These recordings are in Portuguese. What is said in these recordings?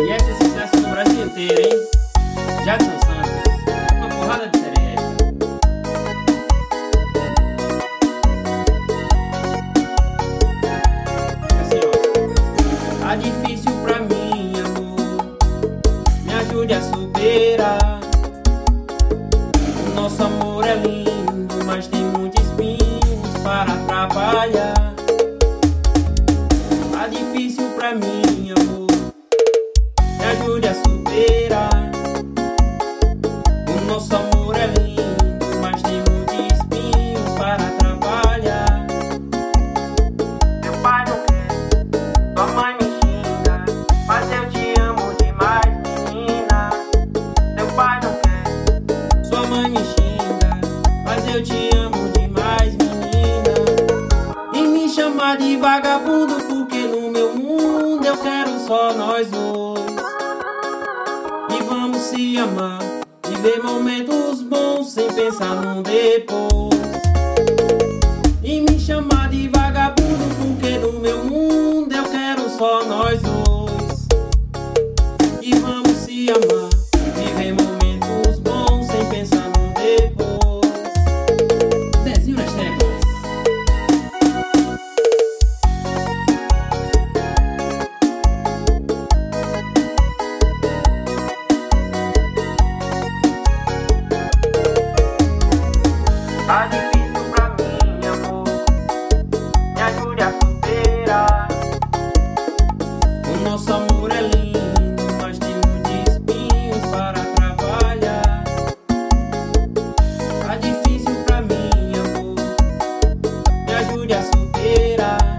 E esse é sucesso no Brasil inteiro, hein? Jackson Santos, uma porrada de seresta. Assim, ó. Tá difícil pra mim, amor, me ajude a superar. O nosso amor é lindo, mas tem muitos espinhos para atrapalhar. Tá difícil pra mim, amor, me ajude a superar. O nosso amor é lindo, mas tem muitos espinhos para atrapalhar. Meu pai não quer, sua mãe me xinga, mas eu te amo demais, menina. Meu pai não quer, sua mãe me xinga, mas eu te amo demais, menina. E me chama de vagabundo porque no meu mundo eu quero só nós dois. E vamos se amar, viver momentos bons sem pensar num depois. E me chamar de vagabundo porque no meu mundo eu quero só nós dois. E vamos se amar, viver momentos bons sem pensar num depois. Dezinho nas teclas. Tá difícil pra mim, amor, me ajude a superar. O nosso amor é lindo, mas tem muitos espinhos para atrapalhar. Tá difícil pra mim, amor, me ajude a superar.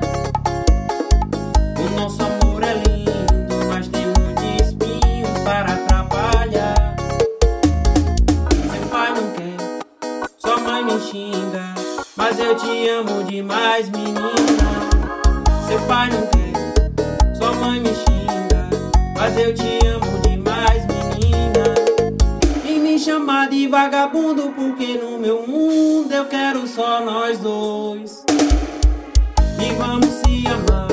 O nosso amor é lindo, mas tem muitos espinhos para atrapalhar. Seu pai não quer, sua mãe me xinga, mas eu te amo demais, menina. Seu pai não quer, sua mãe me xinga, mas eu te amo demais, menina. E me chamar de vagabundo porque no meu mundo eu quero só nós dois. E vamos se amar,